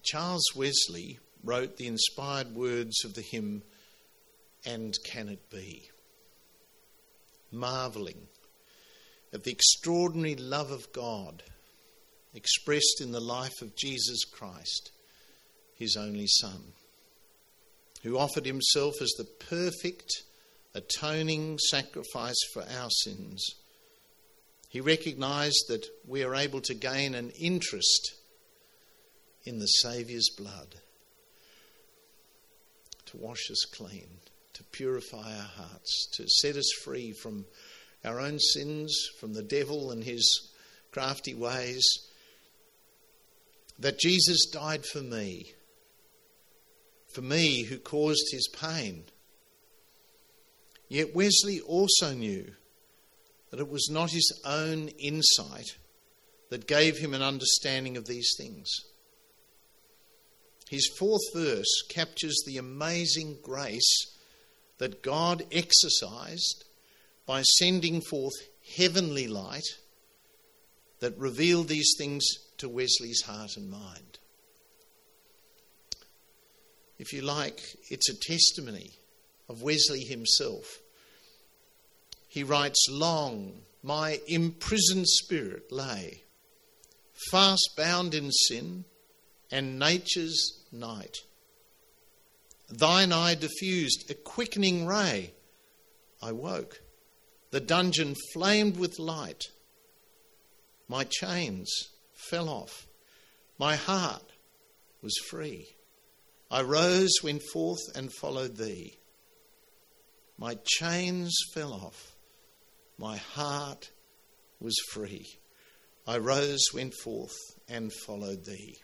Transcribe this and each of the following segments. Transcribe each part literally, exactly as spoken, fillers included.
Charles Wesley wrote the inspired words of the hymn, "And Can It Be?" Marvelling at the extraordinary love of God expressed in the life of Jesus Christ, his only Son, who offered himself as the perfect atoning sacrifice for our sins. He recognised that we are able to gain an interest in the Saviour's blood, to wash us clean, to purify our hearts, to set us free from our own sins, from the devil and his crafty ways, that Jesus died for me, for me who caused his pain. Yet Wesley also knew that it was not his own insight that gave him an understanding of these things. His fourth verse captures the amazing grace that God exercised by sending forth heavenly light that revealed these things to Wesley's heart and mind. If you like, it's a testimony of Wesley himself. He writes, "Long my imprisoned spirit lay, fast bound in sin and nature's night. Thine eye diffused a quickening ray. I woke. The dungeon flamed with light. My chains fell off. My heart was free. I rose, went forth and followed thee. My chains fell off. My heart was free. I rose, went forth and followed thee."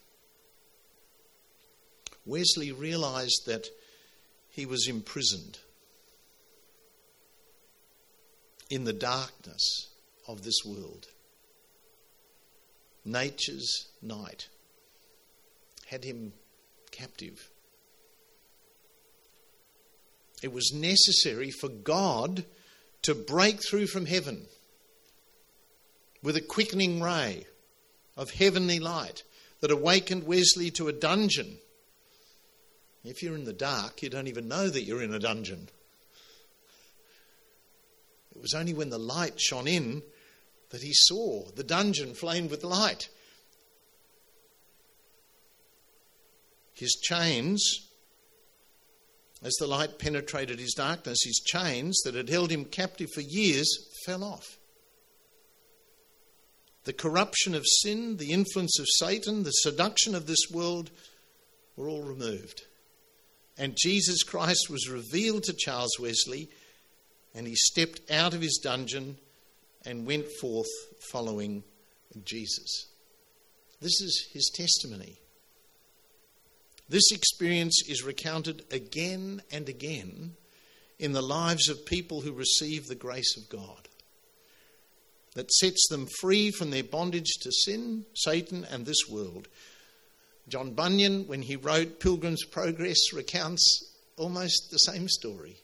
Wesley realised that he was imprisoned in the darkness of this world. Nature's night had him captive. It was necessary for God to break through from heaven with a quickening ray of heavenly light that awakened Wesley to a dungeon. If you're in the dark, you don't even know that you're in a dungeon. It was only when the light shone in that he saw the dungeon flamed with light. His chains, as the light penetrated his darkness, his chains that had held him captive for years fell off. The corruption of sin, the influence of Satan, the seduction of this world were all removed. And Jesus Christ was revealed to Charles Wesley, and he stepped out of his dungeon and went forth following Jesus. This is his testimony. This experience is recounted again and again in the lives of people who receive the grace of God that sets them free from their bondage to sin, Satan, and this world. John Bunyan, when he wrote Pilgrim's Progress, recounts almost the same story.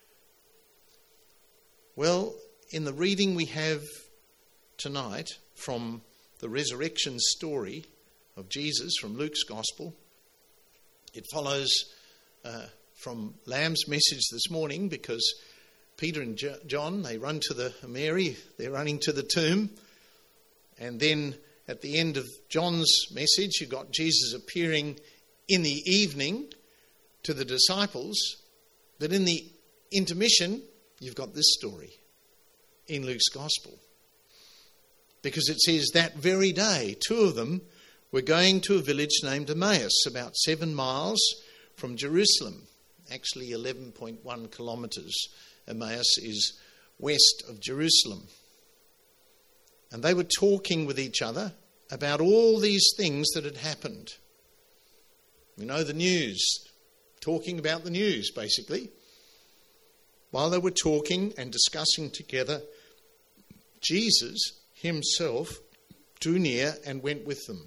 Well, in the reading we have tonight from the resurrection story of Jesus from Luke's Gospel, it follows uh, from Lamb's message this morning, because Peter and John, they run to the Mary, they're running to the tomb, and then at the end of John's message, you've got Jesus appearing in the evening to the disciples. But in the intermission, you've got this story in Luke's Gospel. Because it says that very day, two of them were going to a village named Emmaus, about seven miles from Jerusalem. Actually eleven point one kilometres. Emmaus is west of Jerusalem. And they were talking with each other about all these things that had happened. We know the news, talking about the news, basically. While they were talking and discussing together, Jesus himself drew near and went with them.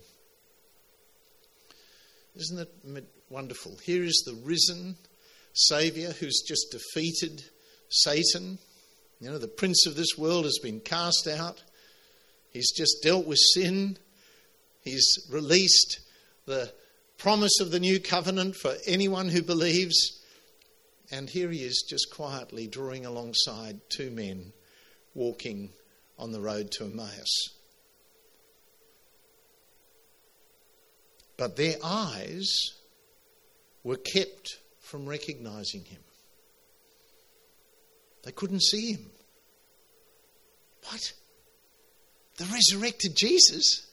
Isn't it wonderful? Here is the risen Saviour who's just defeated Satan. You know, the prince of this world has been cast out. He's just dealt with sin. He's released the promise of the new covenant for anyone who believes. And here he is just quietly drawing alongside two men walking on the road to Emmaus. But their eyes were kept from recognizing him. They couldn't see him. What? The resurrected Jesus?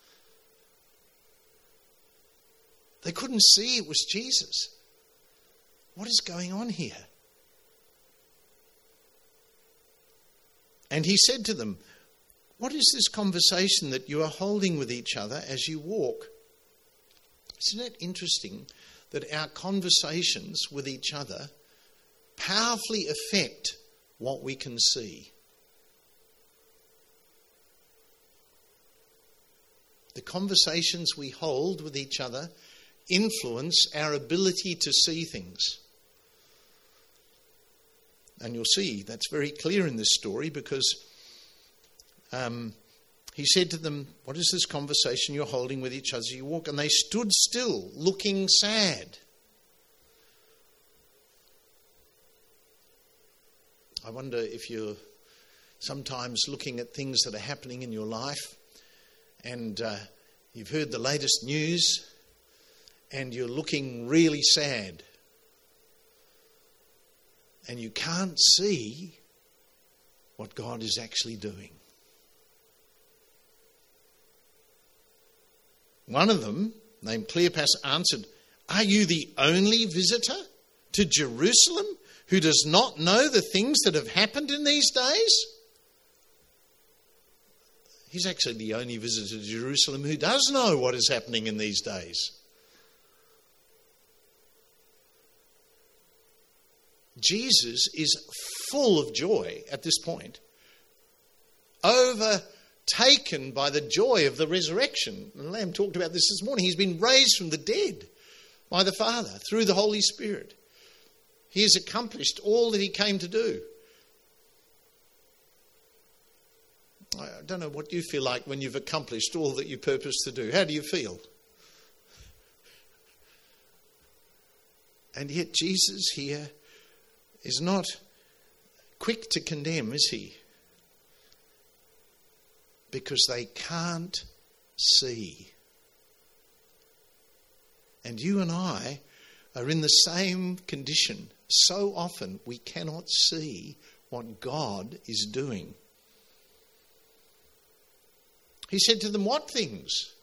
They couldn't see it was Jesus. What is going on here? And he said to them, what is this conversation that you are holding with each other as you walk? Isn't it interesting that our conversations with each other powerfully affect what we can see? The conversations we hold with each other influence our ability to see things. And you'll see that's very clear in this story, because um, he said to them, what is this conversation you're holding with each other as you walk? And they stood still, looking sad. I wonder if you're sometimes looking at things that are happening in your life, and uh, you've heard the latest news and you're looking really sad, and you can't see what God is actually doing. One of them, named Cleopas, answered, are you the only visitor to Jerusalem who does not know the things that have happened in these days? He's actually the only visitor to Jerusalem who does know what is happening in these days. Jesus is full of joy at this point, overtaken by the joy of the resurrection. And Lamb talked about this this morning. He's been raised from the dead by the Father through the Holy Spirit. He has accomplished all that he came to do. I don't know what you feel like when you've accomplished all that you purposed to do. How do you feel? And yet Jesus here is not quick to condemn, is he? Because they can't see. And you and I are in the same condition. So often we cannot see what God is doing. He said to them, what things?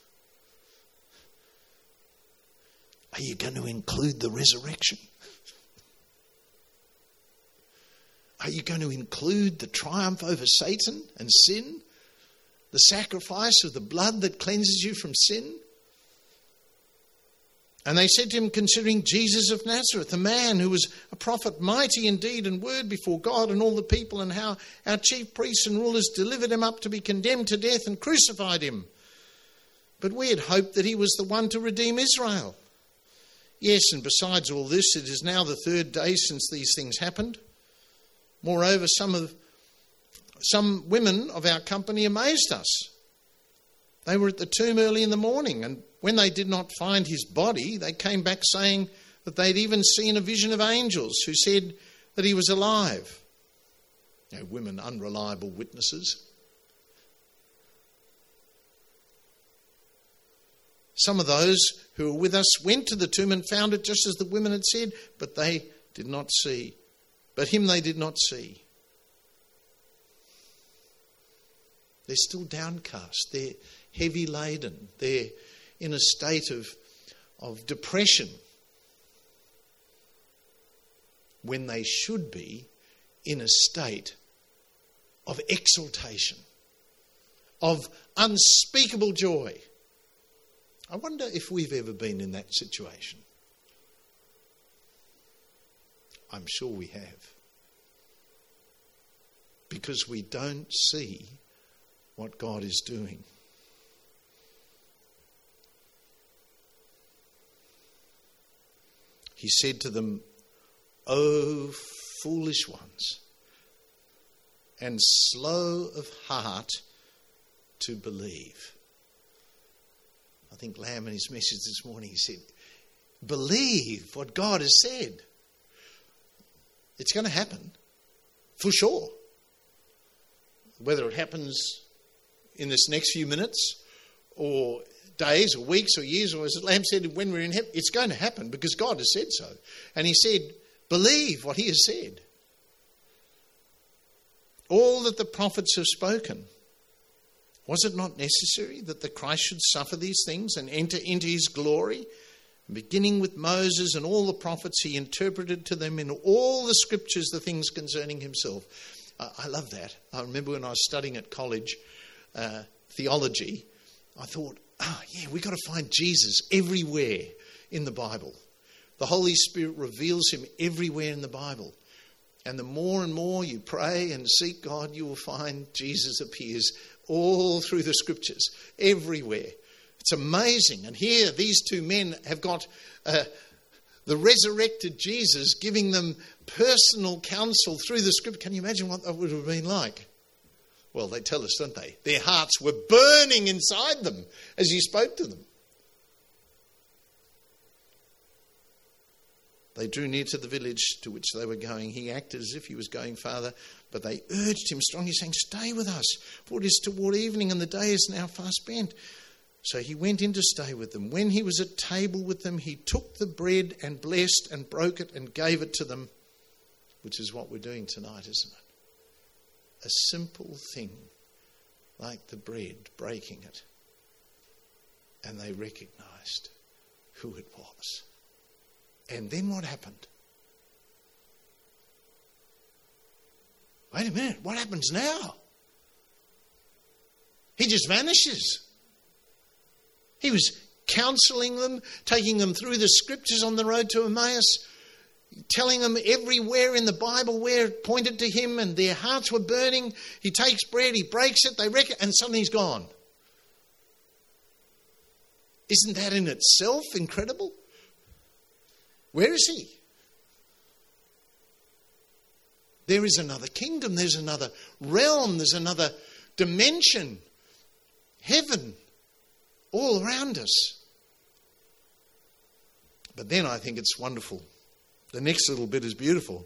Are you going to include the resurrection? Are you going to include the triumph over Satan and sin? The sacrifice of the blood that cleanses you from sin? And they said to him, considering Jesus of Nazareth, a man who was a prophet, mighty in deed and word before God and all the people, and how our chief priests and rulers delivered him up to be condemned to death and crucified him. But we had hoped that he was the one to redeem Israel. Yes, and besides all this, it is now the third day since these things happened. Moreover, some of some women of our company amazed us. They were at the tomb early in the morning, and when they did not find his body, they came back saying that they'd even seen a vision of angels who said that he was alive. You know, women, unreliable witnesses. Some of those who were with us went to the tomb and found it just as the women had said, but they did not see. But him they did not see. They're still downcast. They're heavy laden. They're in a state of, of depression when they should be in a state of exaltation, of unspeakable joy. I wonder if we've ever been in that situation. I'm sure we have. Because we don't see what God is doing. He said to them, O foolish ones, and slow of heart to believe. I think Lamb in his message this morning, he said, believe what God has said. It's going to happen, for sure. Whether it happens in this next few minutes or days or weeks or years, or as Lamb said, when we're in heaven, it's going to happen because God has said so. And he said, believe what he has said. All that the prophets have spoken. Was it not necessary that the Christ should suffer these things and enter into his glory? Beginning with Moses and all the prophets, he interpreted to them in all the scriptures the things concerning himself. Uh, I love that. I remember when I was studying at college uh, theology, I thought, oh yeah, we've got to find Jesus everywhere in the Bible. The Holy Spirit reveals him everywhere in the Bible. And the more and more you pray and seek God, you will find Jesus appears all through the scriptures, everywhere. It's amazing. And here these two men have got uh, the resurrected Jesus giving them personal counsel through the scripture. Can you imagine what that would have been like? Well, they tell us, don't they? Their hearts were burning inside them as he spoke to them. They drew near to the village to which they were going. He acted as if he was going farther, but they urged him strongly, saying, stay with us, for it is toward evening and the day is now fast spent. So he went in to stay with them. When he was at table with them, he took the bread and blessed and broke it and gave it to them, which is what we're doing tonight, isn't it? A simple thing like the bread, breaking it. And they recognized who it was. And then what happened? Wait a minute, what happens now? He just vanishes. He was counselling them, taking them through the scriptures on the road to Emmaus, telling them everywhere in the Bible where it pointed to him, and their hearts were burning. He takes bread, he breaks it, they wreck it, and suddenly he's gone. Isn't that in itself incredible? Where is he? There is another kingdom, there's another realm, there's another dimension, heaven, all around us. But then I think it's wonderful. The next little bit is beautiful.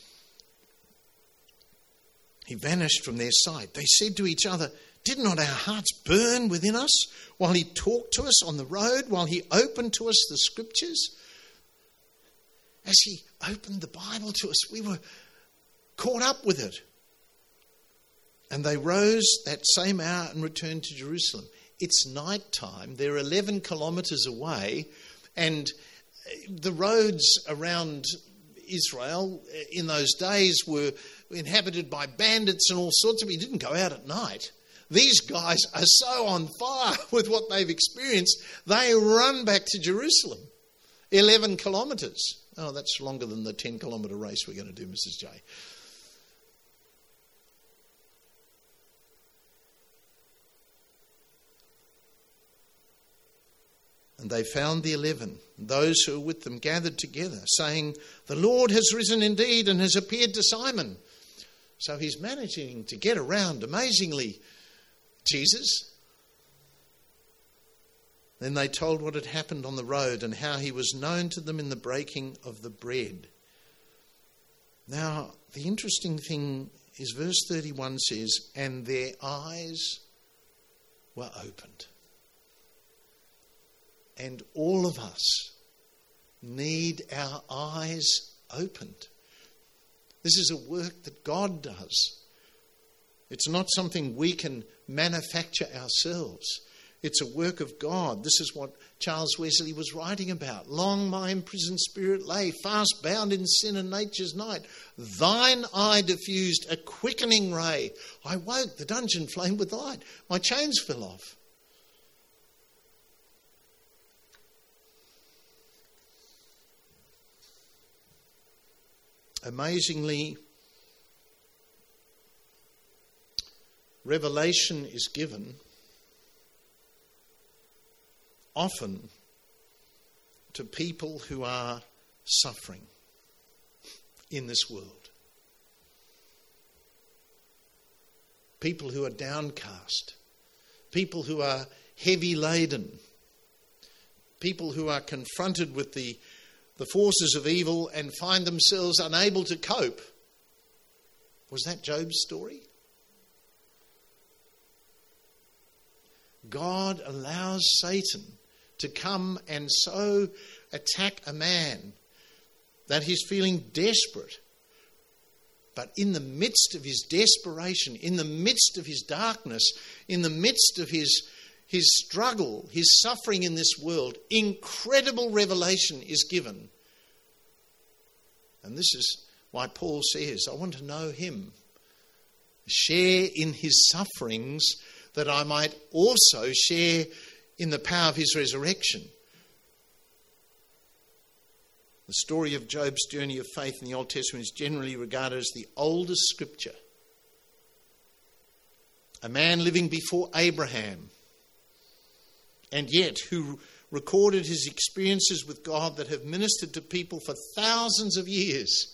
He vanished from their sight. They said to each other, did not our hearts burn within us while he talked to us on the road, while he opened to us the scriptures? As he opened the Bible to us, we were caught up with it. And they rose that same hour and returned to Jerusalem. It's night time. They're eleven kilometres away. And the roads around Israel in those days were inhabited by bandits and all sorts of... You didn't go out at night. These guys are so on fire with what they've experienced, they run back to Jerusalem. eleven kilometres. Oh, that's longer than the ten kilometre race we're going to do, Missus J. And they found the eleven, those who were with them gathered together, saying, the Lord has risen indeed and has appeared to Simon. So he's managing to get around amazingly, Jesus. Then they told what had happened on the road and how he was known to them in the breaking of the bread. Now, the interesting thing is verse thirty-one says, and their eyes were opened. And all of us need our eyes opened. This is a work that God does. It's not something we can manufacture ourselves. It's a work of God. This is what Charles Wesley was writing about. Long my imprisoned spirit lay, fast bound in sin and nature's night. Thine eye diffused a quickening ray. I woke, the dungeon flamed with light. My chains fell off. Amazingly, revelation is given often to people who are suffering in this world. People who are downcast. People who are heavy laden. people who are confronted with the, the forces of evil and find themselves unable to cope. Was that Job's story? God allows Satan to come and so attack a man that he's feeling desperate. But in the midst of his desperation, in the midst of his darkness, in the midst of his, his struggle, his suffering in this world, incredible revelation is given. And this is why Paul says, I want to know him, share in his sufferings, that I might also share in the power of his resurrection. The story of Job's journey of faith in the Old Testament is generally regarded as the oldest scripture. A man living before Abraham, and yet who recorded his experiences with God that have ministered to people for thousands of years.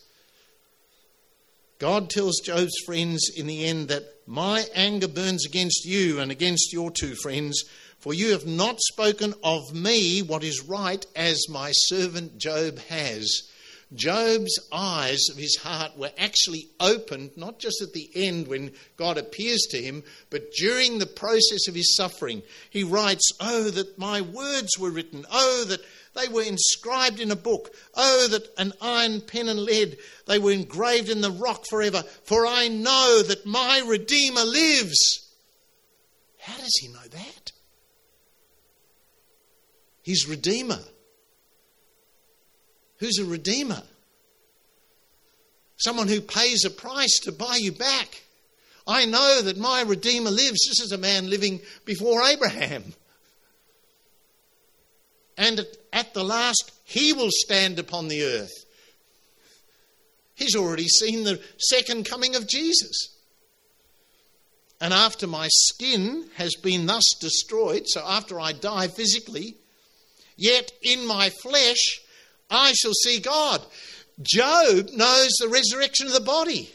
God tells Job's friends in the end that my anger burns against you and against your two friends, for you have not spoken of me what is right, as my servant Job has. Job's eyes of his heart were actually opened, not just at the end when God appears to him, but during the process of his suffering. He writes, oh, that my words were written. Oh, that they were inscribed in a book. Oh, that an iron pen and lead, they were engraved in the rock forever. For I know that my Redeemer lives. How does he know that? His Redeemer. Who's a Redeemer? Someone who pays a price to buy you back. I know that my Redeemer lives. This is a man living before Abraham. And at, at the last, he will stand upon the earth. He's already seen the second coming of Jesus. And after my skin has been thus destroyed, so after I die physically, yet in my flesh I shall see God. Job knows the resurrection of the body.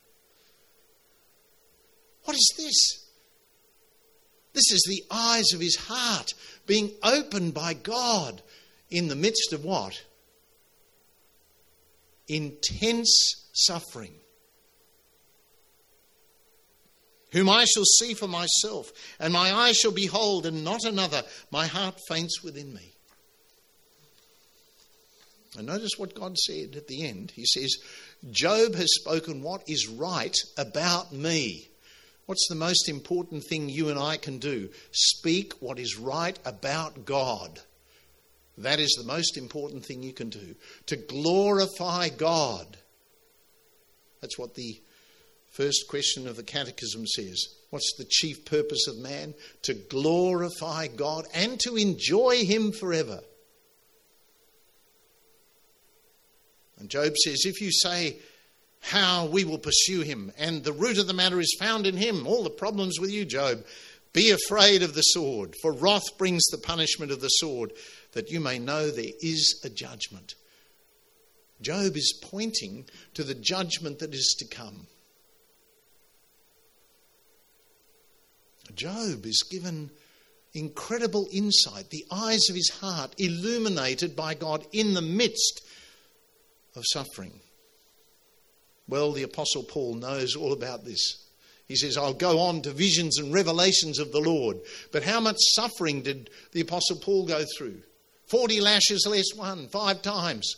What is this? This is the eyes of his heart being opened by God in the midst of what? Intense suffering. Whom I shall see for myself, and my eyes shall behold, and not another. My heart faints within me. And notice what God said at the end. He says, Job has spoken what is right about me. What's the most important thing you and I can do? Speak what is right about God. That is the most important thing you can do. To glorify God. That's what the first question of the Catechism says. What's the chief purpose of man? To glorify God and to enjoy him forever. And Job says, if you say how we will pursue him, and the root of the matter is found in him, all the problems with you, Job, be afraid of the sword, for wrath brings the punishment of the sword, that you may know there is a judgment. Job is pointing to the judgment that is to come. Job is given incredible insight, the eyes of his heart illuminated by God in the midst of suffering. Well, the Apostle Paul knows all about this. He says, I'll go on to visions and revelations of the Lord. But how much suffering did the Apostle Paul go through? Forty lashes less one, five times.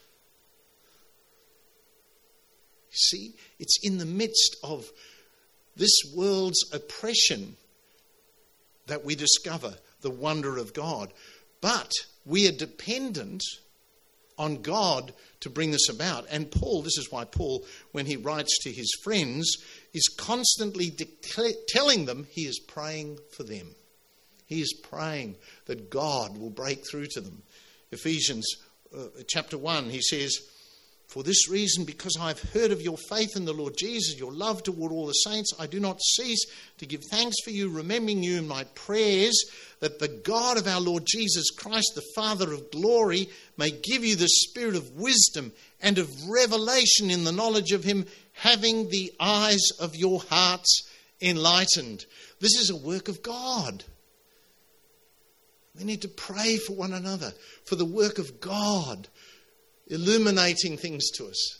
You see, it's in the midst of this world's oppression that we discover the wonder of God. But we are dependent on God to bring this about. And Paul, this is why Paul, when he writes to his friends, is constantly decla- telling them he is praying for them. He is praying that God will break through to them. Ephesians uh, chapter one, he says, for this reason, because I've heard of your faith in the Lord Jesus, your love toward all the saints, I do not cease to give thanks for you, remembering you in my prayers, that the God of our Lord Jesus Christ, the Father of glory, may give you the spirit of wisdom and of revelation in the knowledge of him, having the eyes of your hearts enlightened. This is a work of God. We need to pray for one another, for the work of God, illuminating things to us.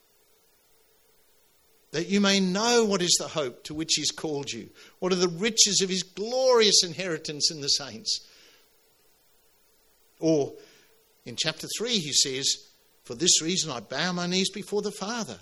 That you may know what is the hope to which he's called you. What are the riches of his glorious inheritance in the saints? Or in chapter three he says, for this reason I bow my knees before the Father,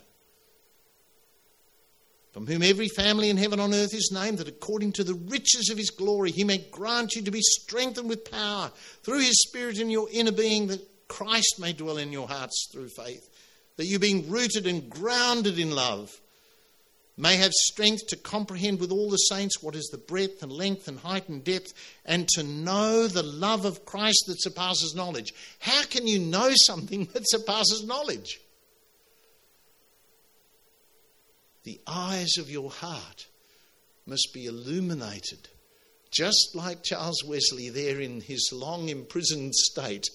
from whom every family in heaven on earth is named, that according to the riches of his glory he may grant you to be strengthened with power through his Spirit in your inner being, that Christ may dwell in your hearts through faith, that you being rooted and grounded in love may have strength to comprehend with all the saints what is the breadth and length and height and depth, and to know the love of Christ that surpasses knowledge. How can you know something that surpasses knowledge? The eyes of your heart must be illuminated, just like Charles Wesley there in his long imprisoned state.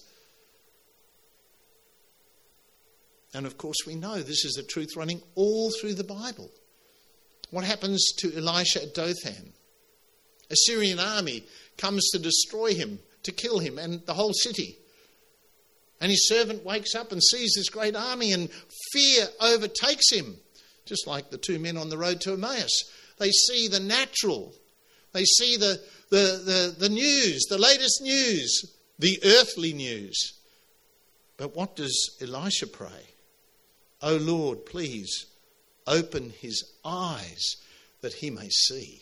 And of course we know this is the truth running all through the Bible. What happens to Elisha at Dothan? A Syrian army comes to destroy him, to kill him and the whole city. And his servant wakes up and sees this great army, and fear overtakes him. Just like the two men on the road to Emmaus. They see the natural. They see the, the, the, the news, the latest news, the earthly news. But what does Elisha pray? Oh Lord, please open his eyes that he may see.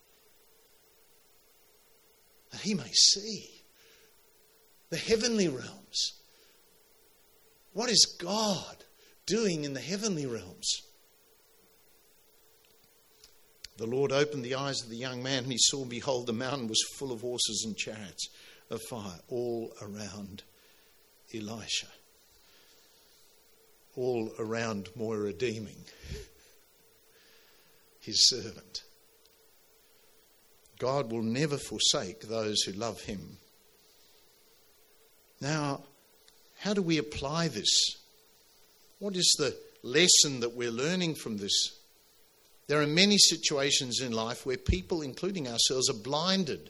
That he may see the heavenly realms. What is God doing in the heavenly realms? The Lord opened the eyes of the young man, and he saw, and behold, the mountain was full of horses and chariots of fire all around Elisha. All around Moira redeeming his servant. God will never forsake those who love him. Now, how do we apply this? What is the lesson that we're learning from this? There are many situations in life where people, including ourselves, are blinded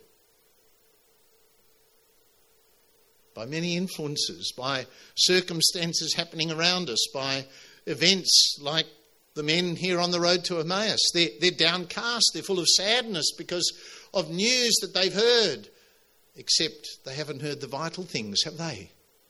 by many influences, by circumstances happening around us, by events like the men here on the road to Emmaus. They're, they're downcast, they're full of sadness because of news that they've heard, except they haven't heard the vital things, have they?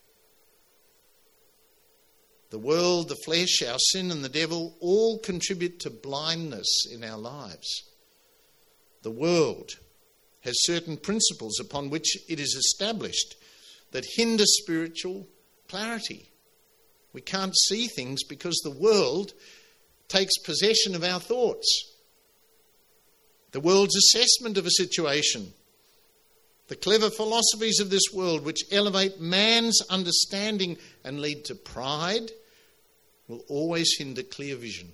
The world, the flesh, our sin and the devil all contribute to blindness in our lives. The world has certain principles upon which it is established that hinder spiritual clarity. We can't see things because the world takes possession of our thoughts. The world's assessment of a situation. The clever philosophies of this world, which elevate man's understanding and lead to pride, will always hinder clear vision.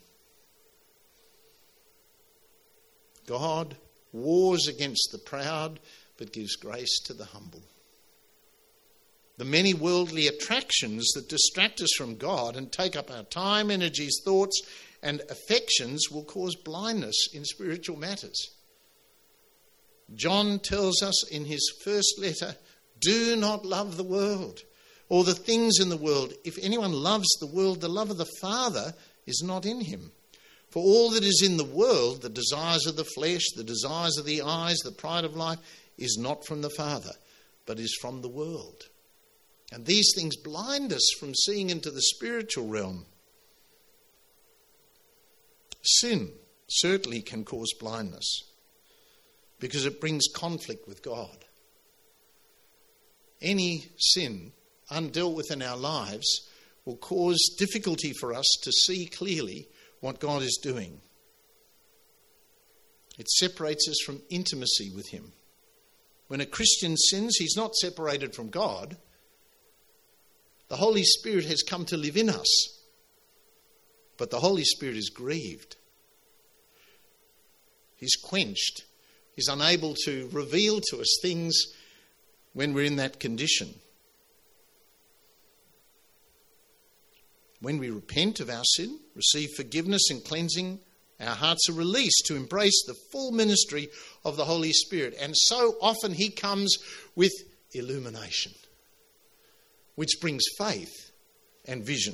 God wars against the proud, but gives grace to the humble. The many worldly attractions that distract us from God and take up our time, energies, thoughts, and affections will cause blindness in spiritual matters. John tells us in his first letter, do not love the world or the things in the world. If anyone loves the world, the love of the Father is not in him. For all that is in the world, the desires of the flesh, the desires of the eyes, the pride of life, is not from the Father, but is from the world. And these things blind us from seeing into the spiritual realm. Sin certainly can cause blindness because it brings conflict with God. Any sin undealt with in our lives will cause difficulty for us to see clearly what God is doing. It separates us from intimacy with him. When a Christian sins, he's not separated from God. The Holy Spirit has come to live in us. But the Holy Spirit is grieved. He's quenched. He's unable to reveal to us things when we're in that condition. When we repent of our sin, receive forgiveness and cleansing, our hearts are released to embrace the full ministry of the Holy Spirit. And so often he comes with illumination, which brings faith and vision.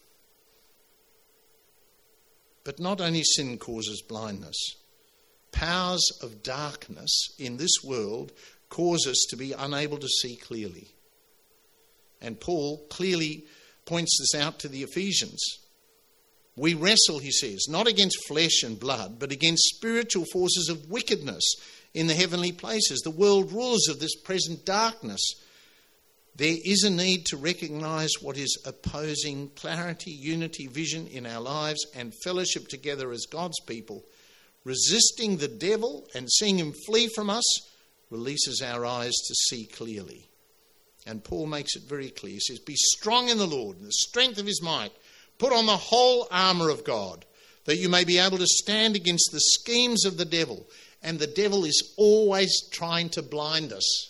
But not only sin causes blindness. Powers of darkness in this world cause us to be unable to see clearly. And Paul clearly points this out to the Ephesians. We wrestle, he says, not against flesh and blood, but against spiritual forces of wickedness in the heavenly places, the world rulers of this present darkness. There is a need to recognise what is opposing clarity, unity, vision in our lives and fellowship together as God's people. Resisting the devil and seeing him flee from us releases our eyes to see clearly. And Paul makes it very clear. He says, be strong in the Lord, in the strength of his might. Put on the whole armour of God, that you may be able to stand against the schemes of the devil. And the devil is always trying to blind us.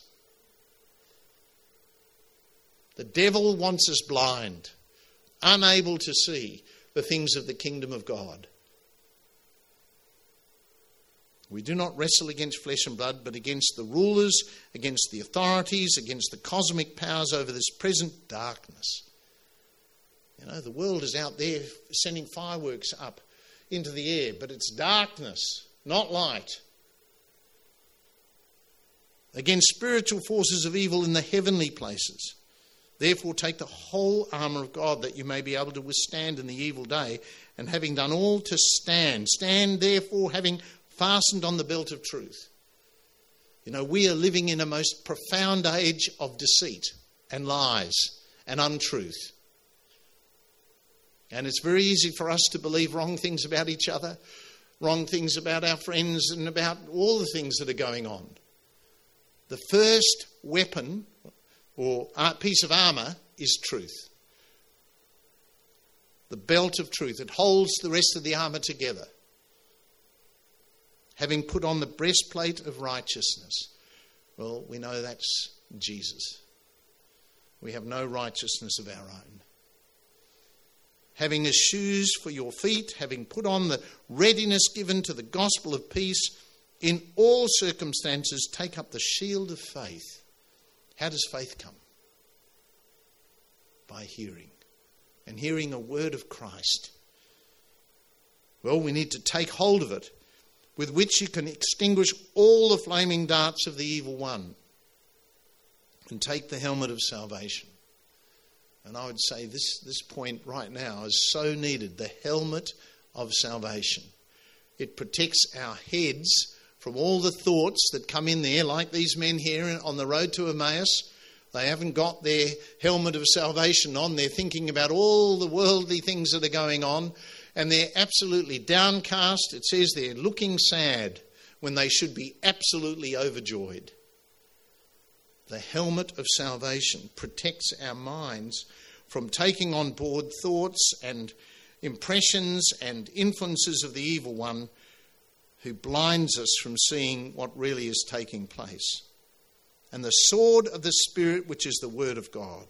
The devil wants us blind, unable to see the things of the kingdom of God. We do not wrestle against flesh and blood, but against the rulers, against the authorities, against the cosmic powers over this present darkness. You know, the world is out there sending fireworks up into the air, but it's darkness, not light. Against spiritual forces of evil in the heavenly places. Therefore, take the whole armour of God, that you may be able to withstand in the evil day, and having done all to stand. Stand, therefore, having fastened on the belt of truth. You know, we are living in a most profound age of deceit and lies and untruth. And it's very easy for us to believe wrong things about each other, wrong things about our friends, and about all the things that are going on. The first weapon or piece of armour is truth. The belt of truth. It holds the rest of the armour together. Having put on the breastplate of righteousness. Well, we know that's Jesus. We have no righteousness of our own. Having as shoes for your feet, having put on the readiness given to the gospel of peace, in all circumstances take up the shield of faith. How does faith come? By hearing. And hearing a word of Christ. Well, we need to take hold of it, with which you can extinguish all the flaming darts of the evil one, and take the helmet of salvation. And I would say this, this point right now is so needed, the helmet of salvation. It protects our heads from all the thoughts that come in there, like these men here on the road to Emmaus. They haven't got their helmet of salvation on. They're thinking about all the worldly things that are going on. And they're absolutely downcast. It says they're looking sad when they should be absolutely overjoyed. The helmet of salvation protects our minds from taking on board thoughts and impressions and influences of the evil one, who blinds us from seeing what really is taking place. And the sword of the Spirit, which is the word of God.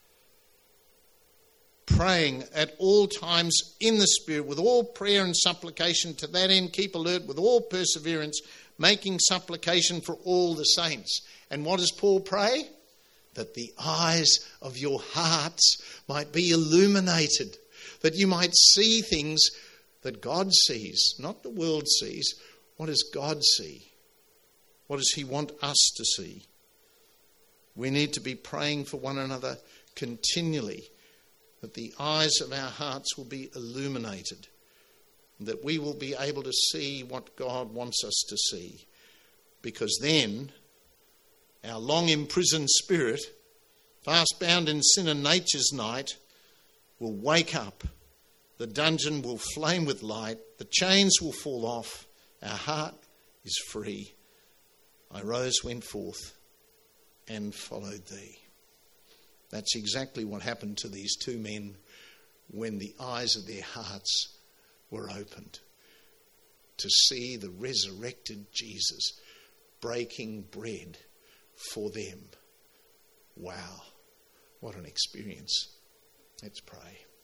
Praying at all times in the Spirit with all prayer and supplication. To that end, keep alert with all perseverance, making supplication for all the saints. And what does Paul pray? That the eyes of your hearts might be illuminated, that you might see things that God sees, not the world sees. What does God see? What does he want us to see? We need to be praying for one another continually, that the eyes of our hearts will be illuminated, that we will be able to see what God wants us to see. Because then our long imprisoned spirit, fast bound in sin and nature's night, will wake up. The dungeon will flame with light. The chains will fall off. Our heart is free. I rose, went forth, and followed thee. That's exactly what happened to these two men when the eyes of their hearts were opened to see the resurrected Jesus breaking bread for them. Wow, what an experience. Let's pray.